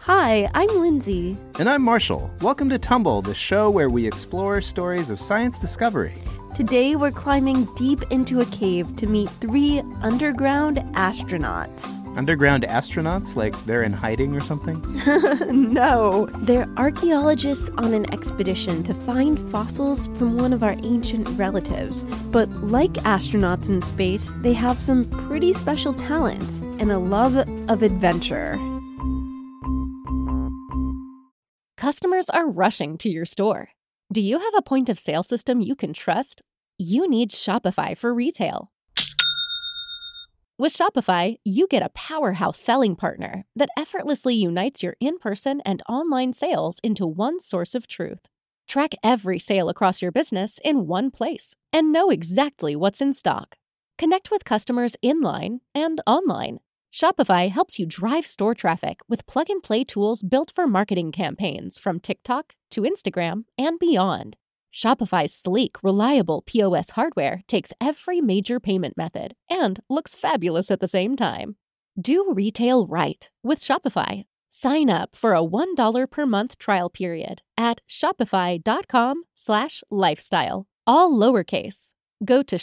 Hi, I'm Lindsay. And I'm Marshall. Welcome to Tumble, the show where we explore stories of science discovery. Today we're climbing deep into a cave to meet 3 underground astronauts. Underground astronauts? Like they're in hiding or something? No, they're archaeologists on an expedition to find fossils from one of our ancient relatives. But like astronauts in space, they have some pretty special talents and a love of adventure. Customers are rushing to your store. Do you have a point-of-sale system you can trust? You need Shopify for retail. With Shopify, you get a powerhouse selling partner that effortlessly unites your in-person and online sales into one source of truth. Track every sale across your business in one place and know exactly what's in stock. Connect with customers in-line and online. Shopify helps you drive store traffic with plug-and-play tools built for marketing campaigns from TikTok to Instagram and beyond. Shopify's sleek, reliable POS hardware takes every major payment method and looks fabulous at the same time. Do retail right with Shopify. Sign up for a $1 per month trial period at shopify.com/lifestyle, all lowercase. Go to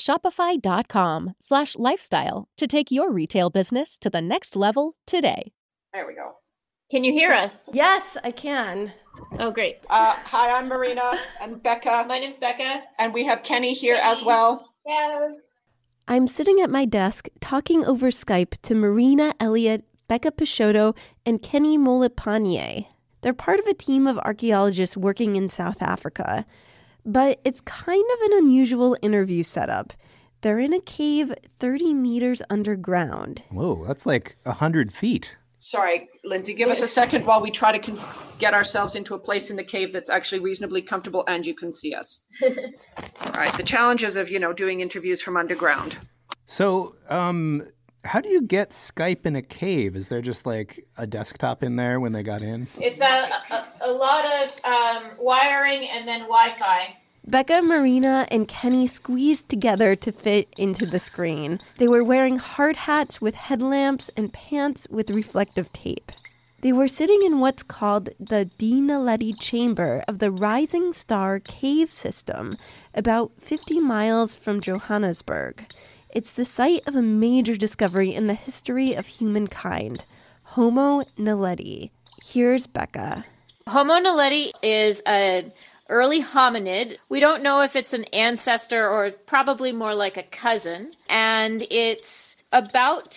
shopify.com/lifestyle to take your retail business to the next level today. There we go. Can you hear us? Yes, I can. Oh, great. Hi, I'm Marina and Becca. My name's Becca. And we have Kenny here as well. Yeah. I'm sitting at my desk talking over Skype to Marina Elliott, Becca Peixoto, and Kenny Molopane. They're part of a team of archaeologists working in South Africa. But it's kind of an unusual interview setup. They're in a cave 30 meters underground. Whoa, that's like 100 feet. Sorry, Lindsay, give us a second while we try to get ourselves into a place in the cave that's actually reasonably comfortable and you can see us. All right, the challenges of, doing interviews from underground. So, how do you get Skype in a cave? Is there just like a desktop in there when they got in? It's a lot of wiring and then Wi-Fi. Becca, Marina, and Kenny squeezed together to fit into the screen. They were wearing hard hats with headlamps and pants with reflective tape. They were sitting in what's called the Dinaledi Chamber of the Rising Star Cave System, about 50 miles from Johannesburg. It's the site of a major discovery in the history of humankind, Homo naledi. Here's Becca. Homo naledi is an early hominid. We don't know if it's an ancestor or probably more like a cousin. And it's about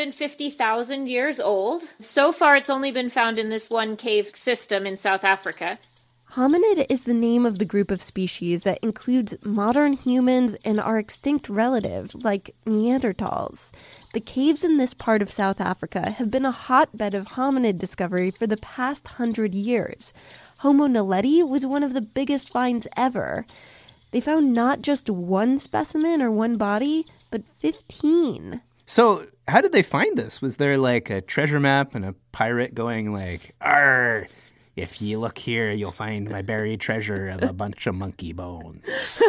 250,000 years old. So far, it's only been found in this one cave system in South Africa. Hominid is the name of the group of species that includes modern humans and our extinct relatives, like Neanderthals. The caves in this part of South Africa have been a hotbed of hominid discovery for the past 100 years. Homo naledi was one of the biggest finds ever. They found not just one specimen or one body, but 15. So how did they find this? Was there like a treasure map and a pirate going like, "Arr, if you look here, you'll find my buried treasure of a bunch of monkey bones"?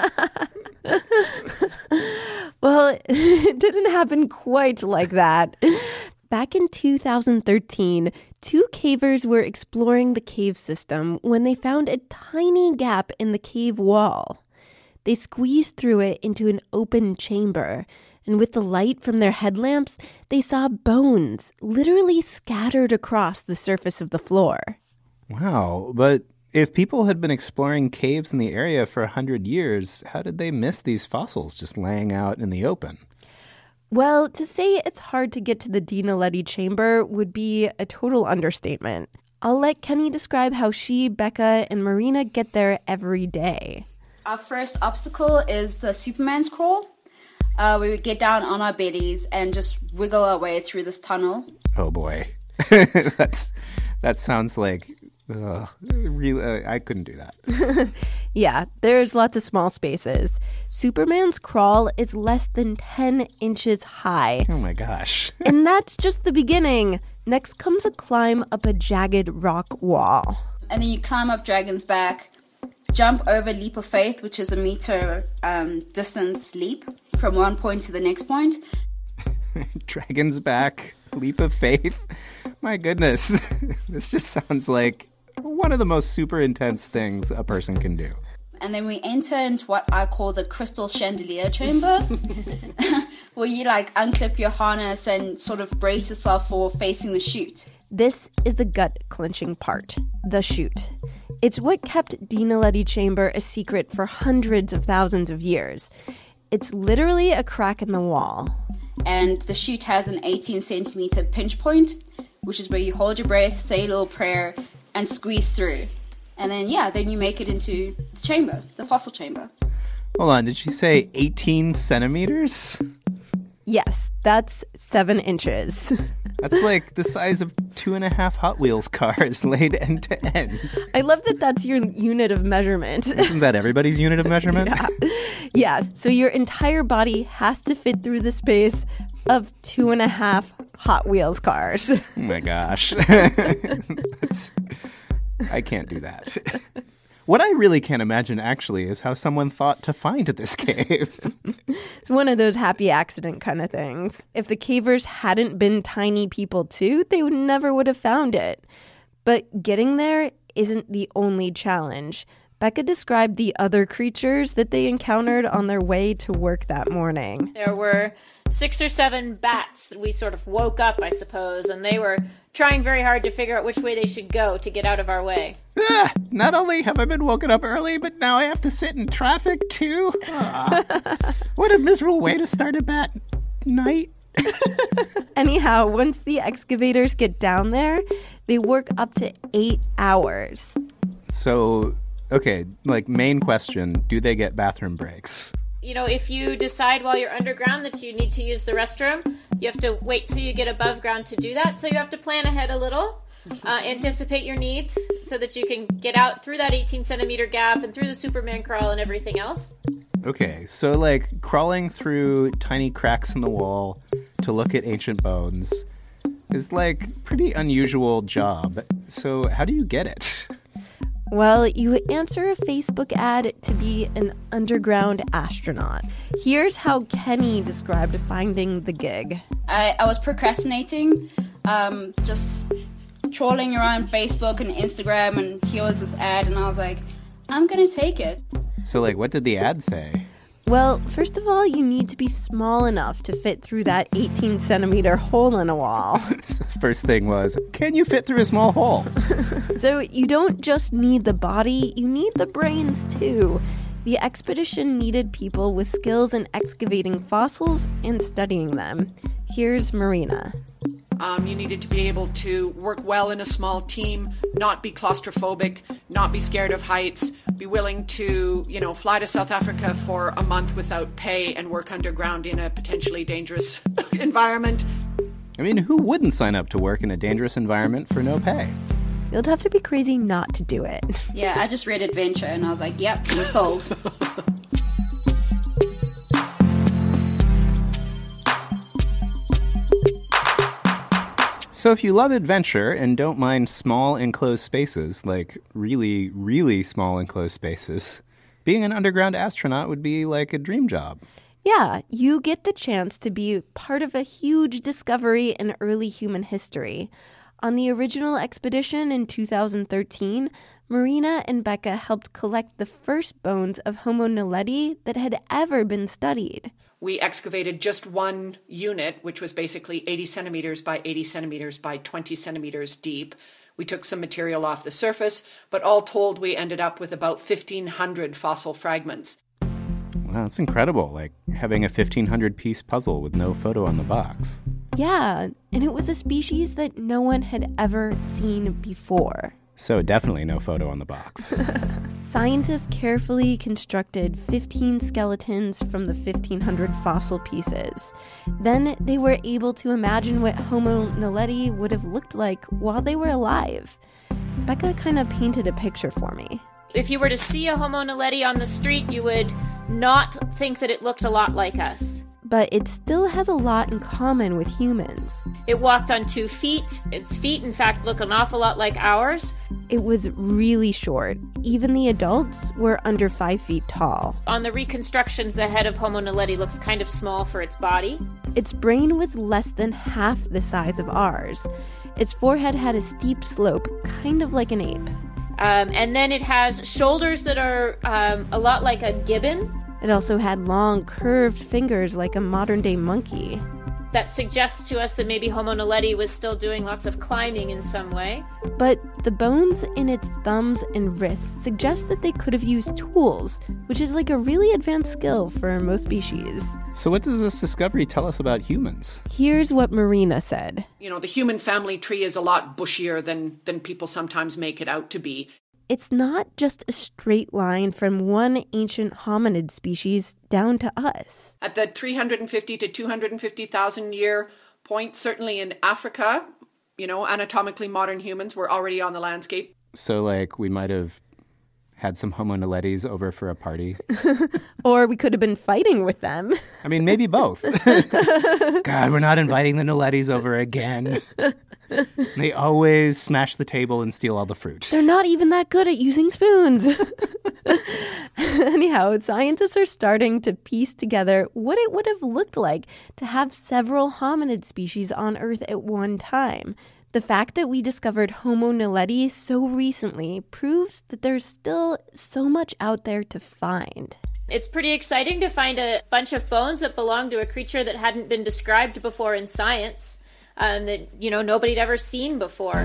Well, it didn't happen quite like that. Back in 2013, 2 cavers were exploring the cave system when they found a tiny gap in the cave wall. They squeezed through it into an open chamber, and with the light from their headlamps, they saw bones literally scattered across the surface of the floor. Wow, but if people had been exploring caves in the area for 100 years, how did they miss these fossils just laying out in the open? Well, to say it's hard to get to the Dinaledi chamber would be a total understatement. I'll let Kenny describe how she, Becca, and Marina get there every day. Our first obstacle is the Superman's crawl. We would get down on our bellies and just wiggle our way through this tunnel. Oh boy. That sounds like... I couldn't do that. Yeah, there's lots of small spaces. Superman's crawl is less than 10 inches high. Oh my gosh. And that's just the beginning. Next comes a climb up a jagged rock wall. And then you climb up Dragon's Back, jump over Leap of Faith, which is a meter distance leap from one point to the next point. Dragon's Back. Leap of faith? My goodness. This just sounds like one of the most super intense things a person can do. And then we enter into what I call the crystal chandelier chamber, where you like unclip your harness and sort of brace yourself for facing the chute. This is the gut-clenching part, the chute. It's what kept Dinaledi Chamber a secret for hundreds of thousands of years. It's literally a crack in the wall. And the chute has an 18-centimeter pinch point, which is where you hold your breath, say a little prayer, and squeeze through. And then, then you make it into the chamber, the fossil chamber. Hold on, did she say 18 centimeters? Yes, that's 7 inches. That's like the size of 2.5 Hot Wheels cars laid end to end. I love that that's your unit of measurement. Isn't that everybody's unit of measurement? Yeah, so your entire body has to fit through the space of 2.5 Hot Wheels cars. Oh my gosh. I can't do that. What I really can't imagine, actually, is how someone thought to find this cave. It's one of those happy accident kind of things. If the cavers hadn't been tiny people too, they never would have found it. But getting there isn't the only challenge. Becca described the other creatures that they encountered on their way to work that morning. There were 6 or 7 bats that we sort of woke up, I suppose, and they were trying very hard to figure out which way they should go to get out of our way. Not only have I been woken up early, but now I have to sit in traffic too. What a miserable way to start a bat night. Anyhow, once the excavators get down there, they work up to 8 hours. So, okay, main question, do they get bathroom breaks? You know, if you decide while you're underground that you need to use the restroom, you have to wait till you get above ground to do that. So you have to plan ahead a little, anticipate your needs so that you can get out through that 18-centimeter gap and through the Superman crawl and everything else. Okay, so crawling through tiny cracks in the wall to look at ancient bones is pretty unusual job. So how do you get it? Well, you answer a Facebook ad to be an underground astronaut. Here's how Kenny described finding the gig. I was procrastinating, just trawling around Facebook and Instagram, and here was this ad, and I was like, I'm going to take it. So, what did the ad say? Well, first of all, you need to be small enough to fit through that 18-centimeter hole in a wall. So first thing was, can you fit through a small hole? So you don't just need the body, you need the brains too. The expedition needed people with skills in excavating fossils and studying them. Here's Marina. You needed to be able to work well in a small team, not be claustrophobic, not be scared of heights, be willing to, fly to South Africa for a month without pay and work underground in a potentially dangerous environment. I mean, who wouldn't sign up to work in a dangerous environment for no pay? You'd have to be crazy not to do it. Yeah, I just read Adventure and I was like, yep, I'm sold. So if you love adventure and don't mind small enclosed spaces, really, really small enclosed spaces, being an underground astronaut would be like a dream job. Yeah, you get the chance to be part of a huge discovery in early human history. On the original expedition in 2013, Marina and Becca helped collect the first bones of Homo naledi that had ever been studied. We excavated just one unit, which was basically 80 centimeters by 80 centimeters by 20 centimeters deep. We took some material off the surface, but all told, we ended up with about 1,500 fossil fragments. Wow, that's incredible, having a 1,500-piece puzzle with no photo on the box. Yeah, and it was a species that no one had ever seen before. So definitely no photo on the box. Scientists carefully constructed 15 skeletons from the 1,500 fossil pieces. Then they were able to imagine what Homo naledi would have looked like while they were alive. Becca kind of painted a picture for me. If you were to see a Homo naledi on the street, you would not think that it looked a lot like us. but it still has a lot in common with humans. It walked on 2 feet. Its feet, in fact, look an awful lot like ours. It was really short. Even the adults were under 5 feet tall. On the reconstructions, the head of Homo naledi looks kind of small for its body. Its brain was less than half the size of ours. Its forehead had a steep slope, kind of like an ape. And then it has shoulders that are a lot like a gibbon. It also had long, curved fingers like a modern-day monkey. That suggests to us that maybe Homo naledi was still doing lots of climbing in some way. But the bones in its thumbs and wrists suggest that they could have used tools, which is like a really advanced skill for most species. So what does this discovery tell us about humans? Here's what Marina said. You know, the human family tree is a lot bushier than people sometimes make it out to be. It's not just a straight line from one ancient hominid species down to us. At the 350 to 250,000 year point, certainly in Africa, you know, anatomically modern humans were already on the landscape. So, like, we might have had some Homo naledis over for a party. Or we could have been fighting with them. I mean, maybe both. God, we're not inviting the naledis over again. They always smash the table and steal all the fruit. They're not even that good at using spoons. Anyhow, scientists are starting to piece together what it would have looked like to have several hominid species on Earth at one time. The fact that we discovered Homo naledi so recently proves that there's still so much out there to find. It's pretty exciting to find a bunch of bones that belong to a creature that hadn't been described before in science, that, you know, nobody'd ever seen before.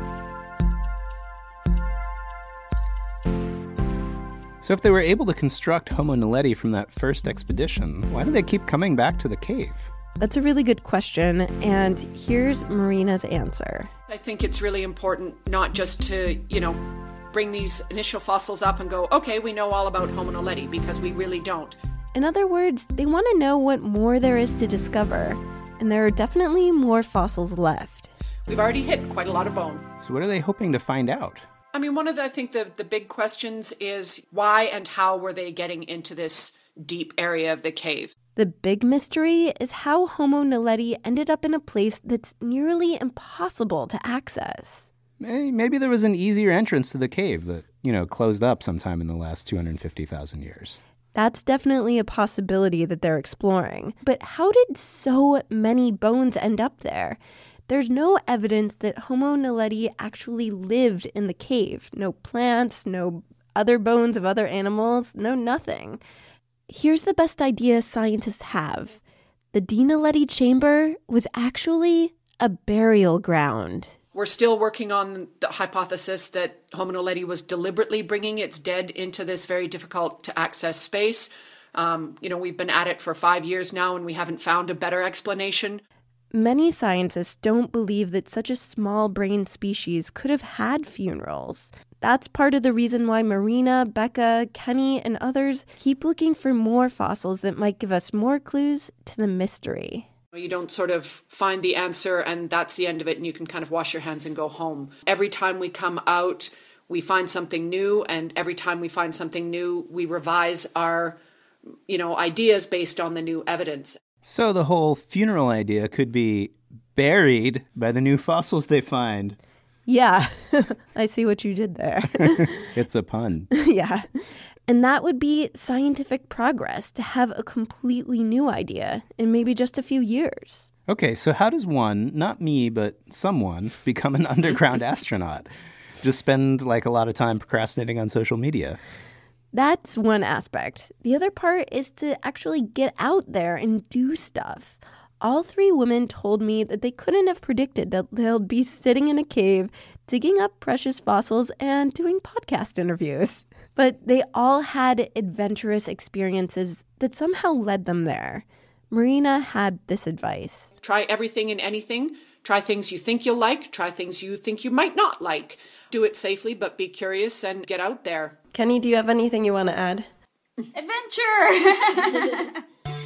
So if they were able to construct Homo naledi from that first expedition, why do they keep coming back to the cave? That's a really good question, and here's Marina's answer. I think it's really important not just to, you know, bring these initial fossils up and go, okay, we know all about Homo naledi, because we really don't. In other words, they want to know what more there is to discover, and there are definitely more fossils left. We've already hit quite a lot of bone. So what are they hoping to find out? I mean, one of the, I think the big questions is why and how were they getting into this deep area of the cave? The big mystery is how Homo naledi ended up in a place that's nearly impossible to access. Maybe there was an easier entrance to the cave that, you know, closed up sometime in the last 250,000 years. That's definitely a possibility that they're exploring. But how did so many bones end up there? There's no evidence that Homo naledi actually lived in the cave. No plants, no other bones of other animals, no nothing. Here's the best idea scientists have. The Dinaledi chamber was actually a burial ground. We're still working on the hypothesis that Homo naledi was deliberately bringing its dead into this very difficult to access space. You know, we've been at it for 5 years now and we haven't found a better explanation. Many scientists don't believe that such a small-brained species could have had funerals. That's part of the reason why Marina, Becca, Kenny, and others keep looking for more fossils that might give us more clues to the mystery. You don't sort of find the answer and that's the end of it and you can kind of wash your hands and go home. Every time we come out, we find something new, and every time we find something new, we revise our, you know, ideas based on the new evidence. So the whole funeral idea could be buried by the new fossils they find. Yeah, I see what you did there. It's a pun. Yeah. And that would be scientific progress, to have a completely new idea in maybe just a few years. Okay, so how does one, not me, but someone, become an underground astronaut? Just spend like a lot of time procrastinating on social media. That's one aspect. The other part is to actually get out there and do stuff. All 3 women told me that they couldn't have predicted that they'll be sitting in a cave, digging up precious fossils and doing podcast interviews. But they all had adventurous experiences that somehow led them there. Marina had this advice. Try everything and anything. Try things you think you'll like. Try things you think you might not like. Do it safely, but be curious and get out there. Kenny, do you have anything you want to add? Adventure!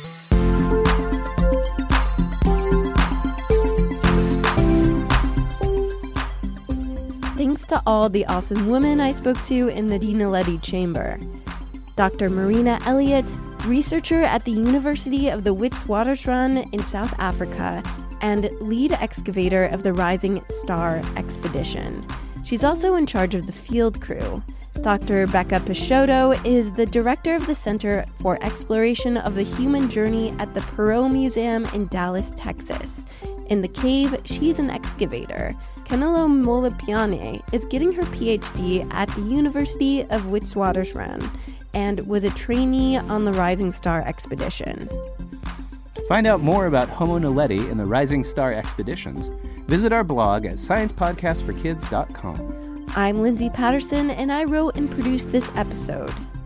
Thanks to all the awesome women I spoke to in the Dinaledi chamber. Dr. Marina Elliott, researcher at the University of the Witwatersrand in South Africa, and lead excavator of the Rising Star expedition. She's also in charge of the field crew. Dr. Becca Peixoto is the director of the Center for Exploration of the Human Journey at the Perot Museum in Dallas, Texas. In the cave, she's an excavator. Camilo Molipiane is getting her PhD at the University of Witwatersrand and was a trainee on the Rising Star expedition. To find out more about Homo naledi and the Rising Star expeditions, visit our blog at sciencepodcastforkids.com. I'm Lindsay Patterson, and I wrote and produced this episode.